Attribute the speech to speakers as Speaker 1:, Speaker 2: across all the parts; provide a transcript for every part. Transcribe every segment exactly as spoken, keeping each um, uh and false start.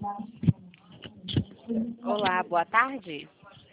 Speaker 1: Olá, boa tarde.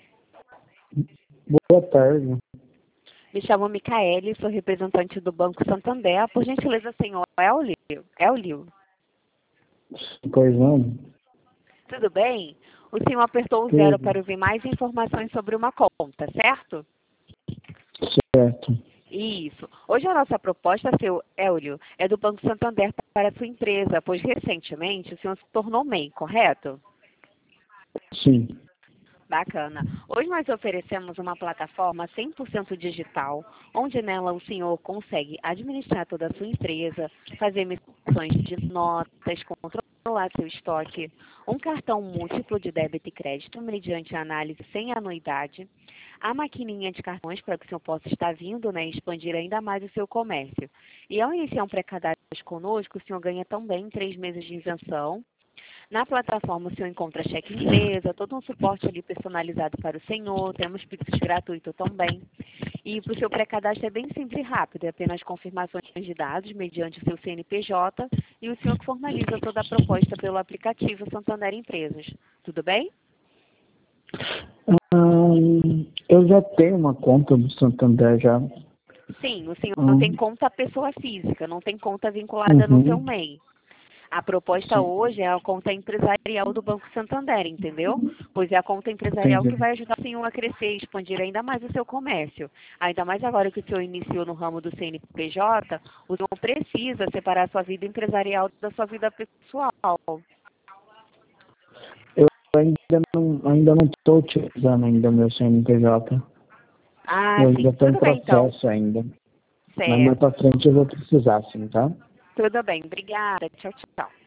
Speaker 2: Boa tarde.
Speaker 1: Me chamo Micaele, sou representante do Banco Santander. Por gentileza, senhor Elio? Elio?
Speaker 2: Pois não?
Speaker 1: Tudo bem? O senhor apertou o zero
Speaker 2: Tudo
Speaker 1: para ouvir mais informações sobre uma conta, certo?
Speaker 2: certo.
Speaker 1: Isso. Hoje a nossa proposta, seu Elio, é do Banco Santander para a sua empresa, pois recentemente o senhor se tornou M E I, correto?
Speaker 2: Sim.
Speaker 1: Bacana. Hoje nós oferecemos uma plataforma cem por cento digital, onde nela o senhor consegue administrar toda a sua empresa, fazer emissões de notas, controlar seu estoque, um cartão múltiplo de débito e crédito mediante análise sem anuidade, a maquininha de cartões para que o senhor possa estar vindo, né, expandir ainda mais o seu comércio. E ao iniciar um pré-cadastro conosco, o senhor ganha também três meses de isenção. Na plataforma o senhor encontra cheque empresa, todo um suporte ali personalizado para o senhor, temos Pix gratuito também. E para o seu pré-cadastro é bem simples e rápido, é apenas confirmações de dados mediante o seu C N P J e o senhor que formaliza toda a proposta pelo aplicativo Santander Empresas. Tudo bem?
Speaker 2: Hum, eu já tenho uma conta do Santander já.
Speaker 1: Sim, o senhor não tem
Speaker 2: Hum,
Speaker 1: conta pessoa física, não tem conta vinculada no seu
Speaker 2: uhum,
Speaker 1: M E I. A proposta
Speaker 2: sim,
Speaker 1: hoje é a conta empresarial do Banco Santander, entendeu? Pois é a conta empresarial que
Speaker 2: entendi.
Speaker 1: vai ajudar o senhor a crescer, expandir ainda mais o seu comércio. Ainda mais agora que o senhor iniciou no ramo do C N P J, o senhor precisa separar a sua vida empresarial da sua vida pessoal.
Speaker 2: Eu ainda não ainda não estou utilizando ainda o meu C N P J.
Speaker 1: Ah,
Speaker 2: Eu ainda
Speaker 1: sim.
Speaker 2: estou em
Speaker 1: Tudo bem, então.
Speaker 2: processo ainda. Mas mais
Speaker 1: Certo.
Speaker 2: pra frente eu vou precisar, sim, tá?
Speaker 1: Tudo bem. Obrigada. Tchau, tchau.